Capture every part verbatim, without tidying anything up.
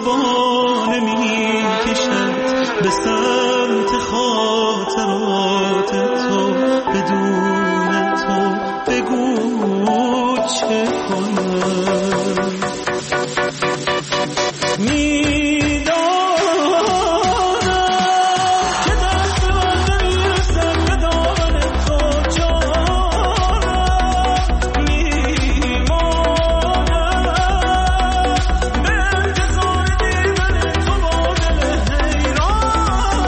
زبان می کشد به سمت خاطرات تو، بدون تو بگو چه کنم. میدانم که دست من نمیرسم به دامن تو جانم، میمانم به انتظار دیدن تو با دل حیران.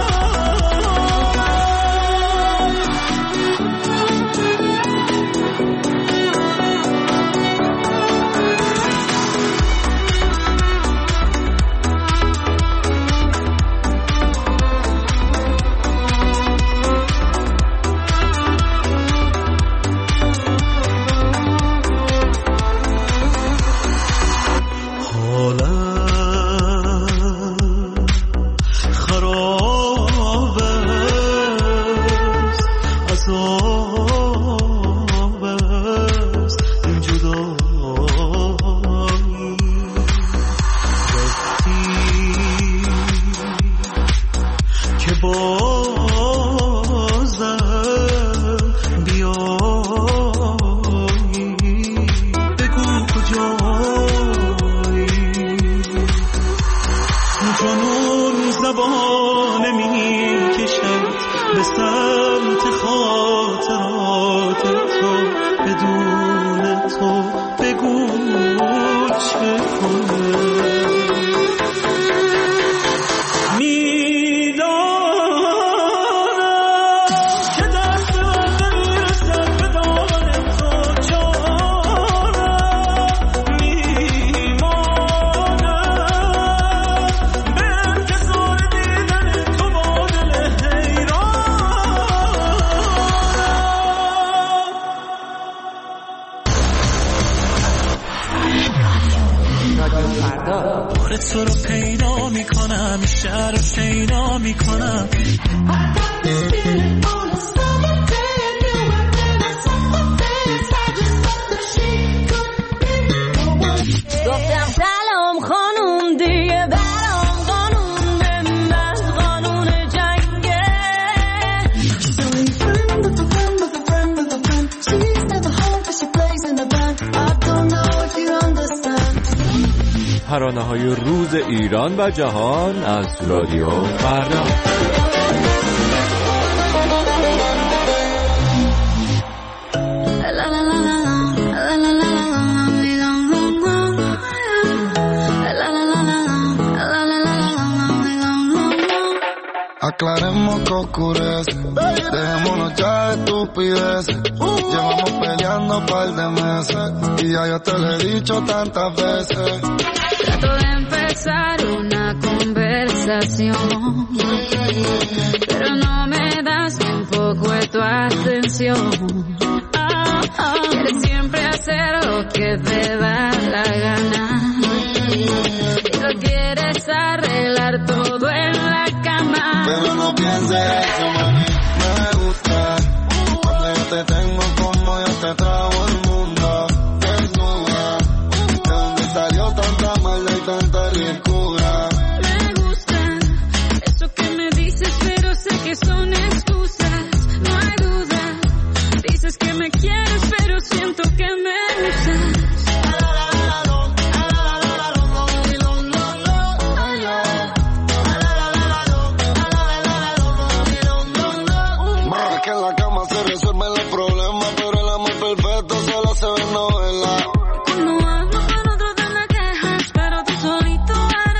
تو رو پیدا میکنم، شهر رو شیدا میکنم. گفتم سلام خانوم دیگه برام قانون من قانون جنگه. ترانه‌های روز ایران و جهان از رادیو فردا. Aclaremos que oscurece, dejémonos ya de estupideces. Llevamos peleando un par de meses y ya yo te lo he dicho tantas veces. Trato de empezar una conversación, pero no me das ni un poco de tu atención. Oh, oh. Quieres siempre hacer lo que te da la gana y lo quieres arreglar todo en la cama. Pero no pienses eso, mami, me gusta cuando yo te tengo como yo te trago el mundo desnuda. ¿De dónde salió tanta maldad y tanta ricura? Me gusta eso que me dices, pero sé que son excusas, no hay duda. Dices que me quieres, pero siento que me usas. Se ve novela. Cuando hablo con otros te me quejas, pero tú solito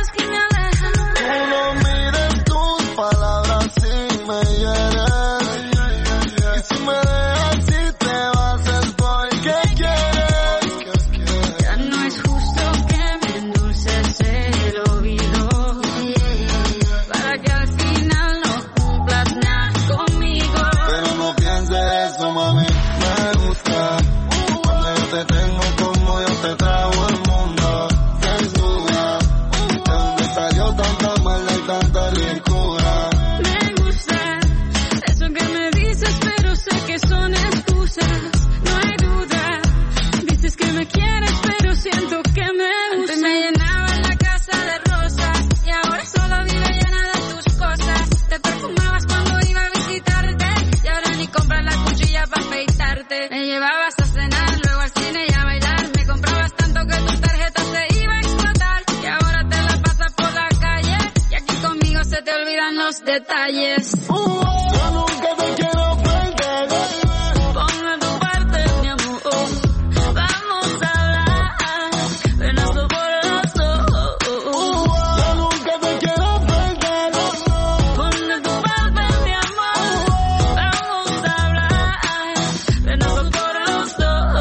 detalles. Yo nunca te quiero perder. Pon de tu parte, mi amor. Vamos a hablar, ven a por los dos. Yo nunca te quiero perder. Pon de tu parte, mi amor. Vamos a hablar, ven a por los dos.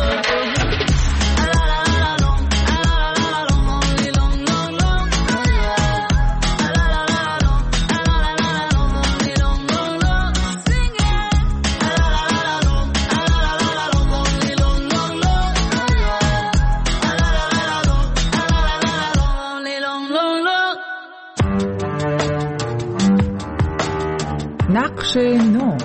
نقش نو.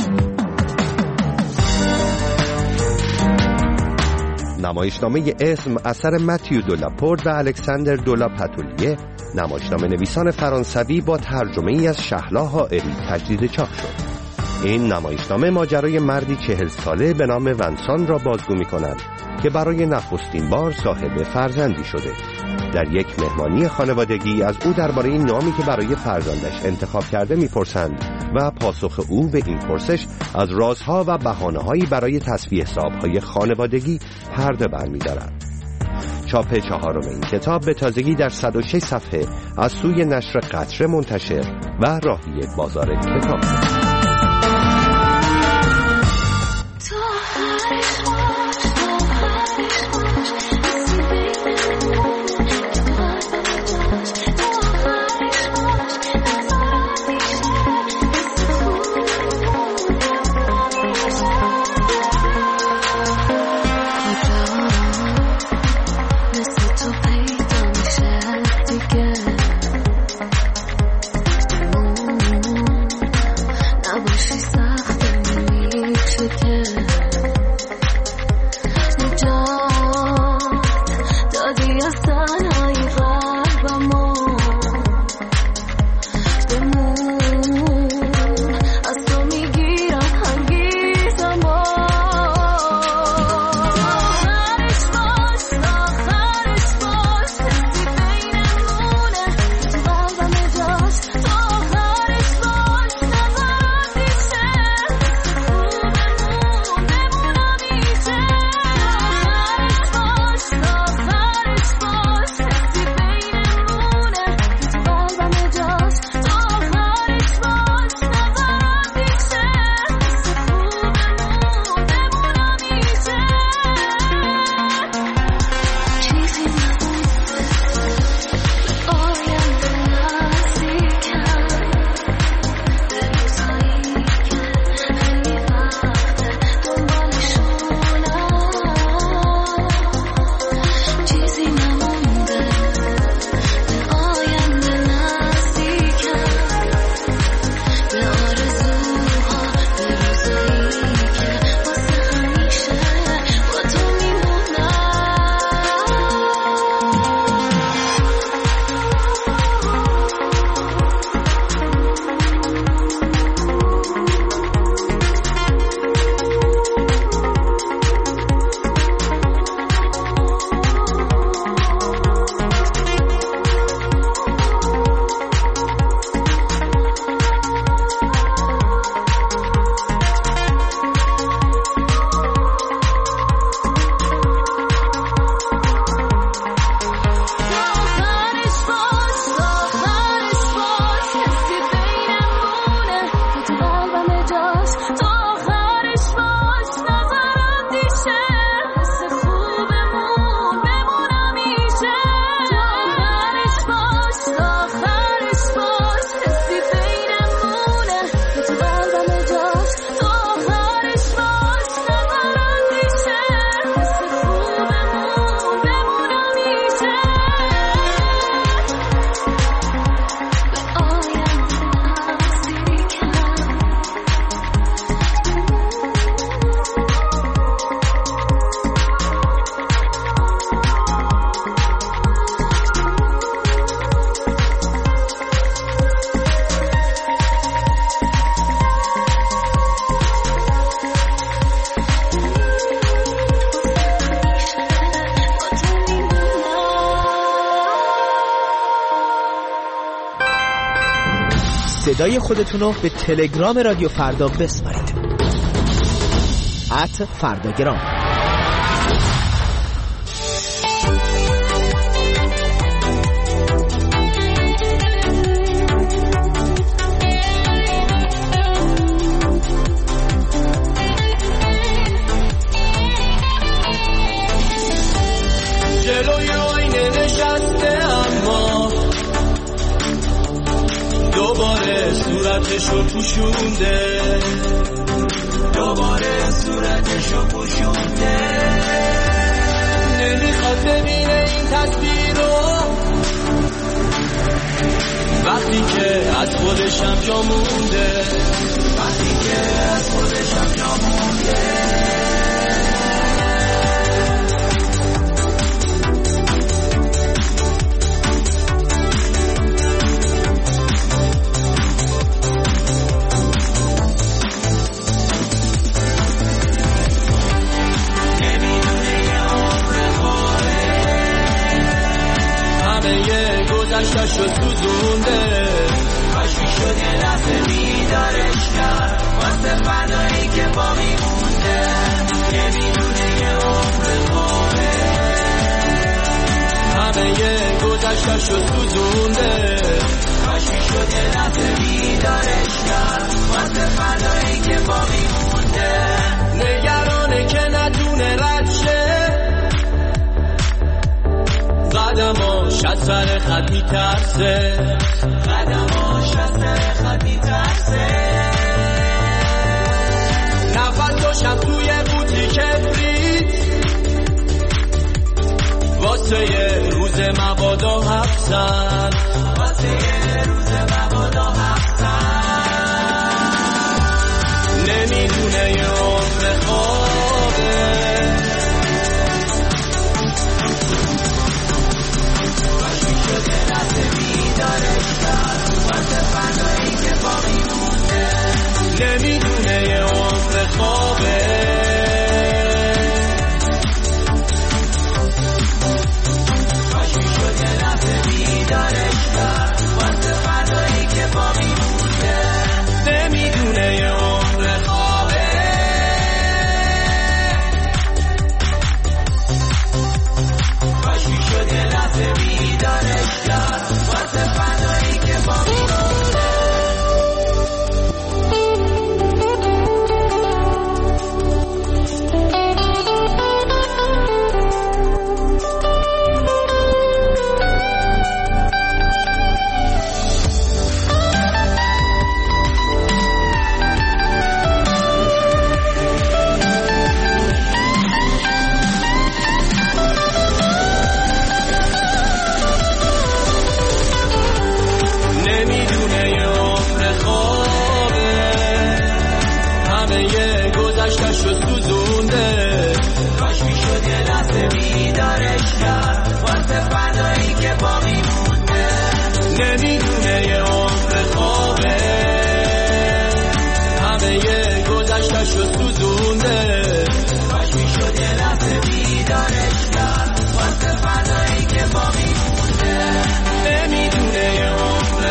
نمایشنامه اسم اثر متیو دولاپورت و الکساندر دولاپاتولیه، نمایشنامه نویسان فرانسوی با ترجمه ای از شهلا حائری تجدید چاپ شد. این نمایشنامه ماجرای مردی چهل ساله به نام ونسان را بازگو می کند که برای نخستین بار صاحب فرزندی شده. در یک مهمانی خانوادگی از او درباره این نامی که برای فرزندش انتخاب کرده میپرسند و پاسخ او به این پرسش از رازها و بهانه‌هایی برای تسویه حساب‌های خانوادگی پرده برمی‌دارد. چاپ چهارم این کتاب به تازگی در صد و شش صفحه از سوی نشر قطره منتشر و راهی بازار کتاب است. صدای خودتونو به تلگرام رادیو فردا بسپارید. ات فرداگرام. جلوی آینه نشسته اما دوباره صورتشو پوشونده، دوباره صورتشو پوشونده. نمیخواد ببینه این تصویر رو وقتی که از خودشم جا مونده، وقتی که از خودشم جا مونده. گذشتش رو سوزونده، کاشی شد یه لحظه بیدارش کرد واسه فردایی که باقی مونده. نمیدونه یه عمر خوره، همه یه گذشتش رو سوزونده، کاشی شد یه لحظه بیدارش کرد واسه فردایی که باقی مونده. نگرانه که ندونه رد شه، قدماش از سر خط میترسه، قدماش از سر خط میترسه. نفساشم توی بوتی کبریت واسه یه روز مبادا حبسن، واسه یه روز مبادا حبسن. نمیدونه یه عمر خوابه، نمیدونه یه عمر خوابه. کاش میشد یه لحظه بیدارش کرد واسه فردایی که باقی مونده. نمیدونه یه عمر خوابه. کاش میشد یه لحظه بیدارش کرد واسه فردایی که باقی مونده.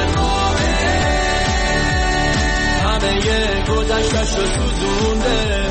گذشتش رو سوزونده.